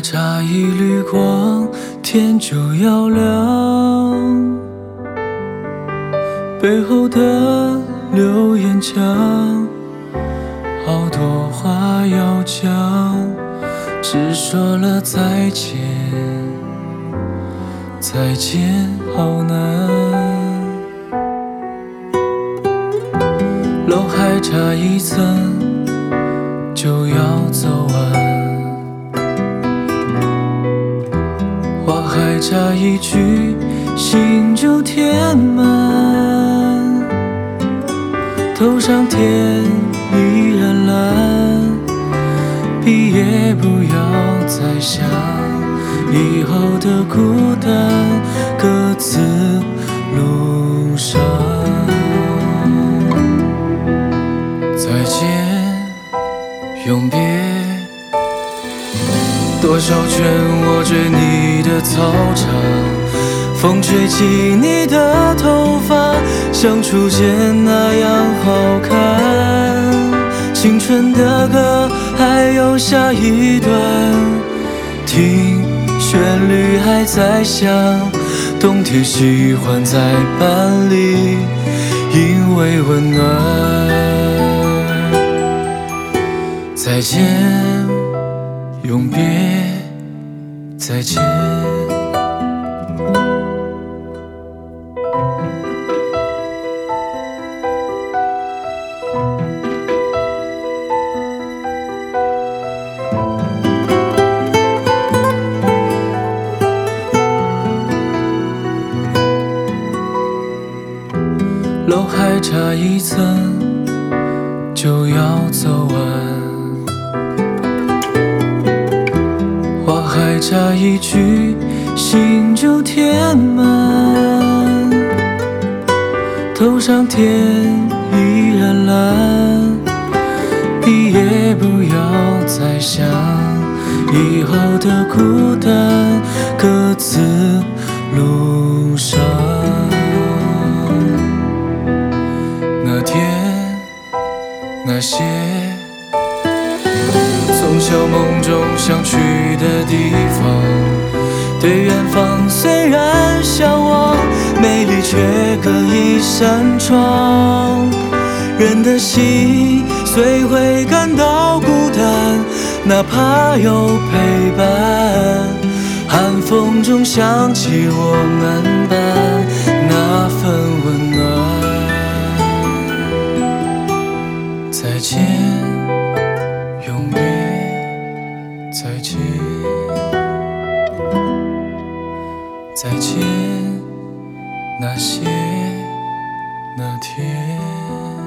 差一缕光，天就要亮。背后的留言墙，好多话要讲，只说了再见，再见好难。楼还差一层就要走完，话还差一句心就填满，头上天依然蓝，毕业不要再想以后的孤单，各自路上。再见，永别，多少圈我追你的操场，风吹起你的头发，像初见那样好看。青春的歌还有下一段，听旋律还在响，冬天喜欢在班里，因为温暖。再见，永别，再见。楼还差一层就要走完，话还差一句心就填满，头上天依然蓝，毕业不要再想以后的孤单，各自路上。那天那些从小梦中想去的地方，对远方虽然向往，美丽却隔一扇窗。人的心虽会感到孤单，哪怕有陪伴，寒风中想起我们班那份温暖。再见，永别，再见，再见，那些那天。